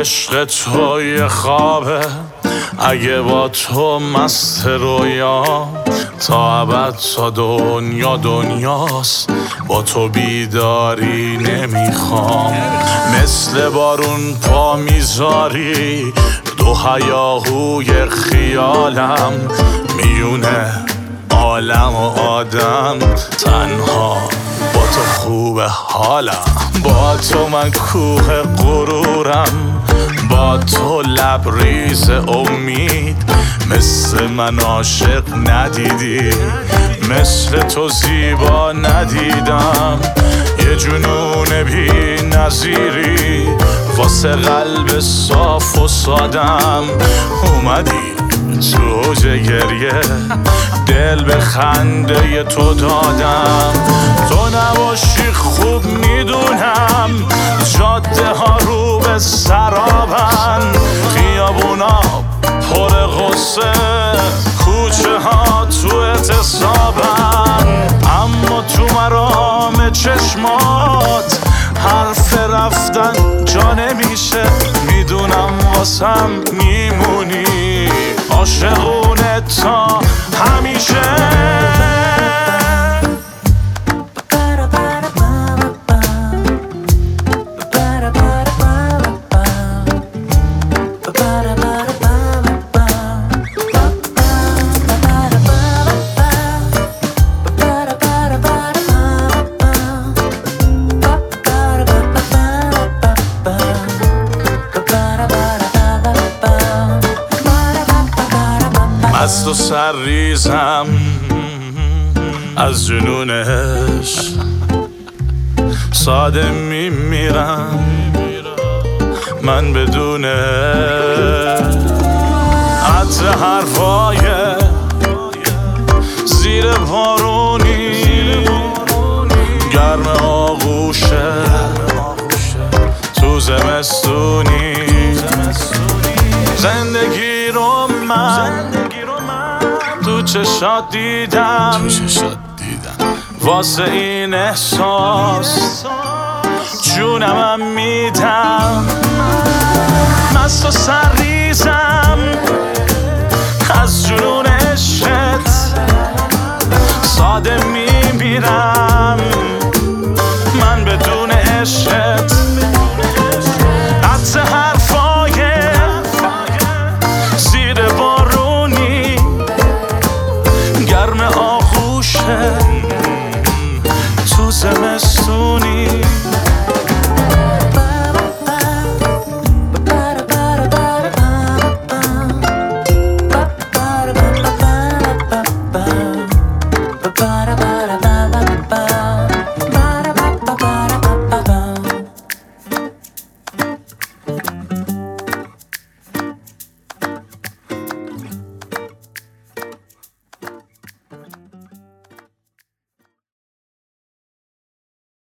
عشق تو یه خوابه، اگه با تو مست رویا، تا ابد تا دنیا دنیاست، با تو بیداری نمیخوام. مثل بارون پا میذاری دو هیاهوی خیالم، میونه عالم و آدم، تنها با تو خوب حالم. با تو من کوه غرورم، با تو لبریز امید، مثل من عاشق ندیدی، مثل تو زیبا ندیدم. یه جنون بی نظیری واسه قلب صاف و سادم، اومدی تو گریه دل به خنده تو دادم. تو نباشی خوب میدونم جاده ها رو به سرابن، خیابونا پر غصه، کوچه ها تو اعتصابن، اما تو مرام چشمات حرف رفتن جا نمیشه. میدونم واسم میمونی عاشقونه تا همیشه. مست و سرریزم از جنونش، ساده میمیرم من بدونه عطر حرفای زیر بارونی، گرم آغوشه تو زمستونی. زندگی رو من تو چشات دیدم، واسه این احساس جونمم میدم. مست و سرریزم از جنون عشقت، ساده میمیرم من بدون عشقت. عطر حرفای زیر بارونی، گرم آغوشه تو زمستونی.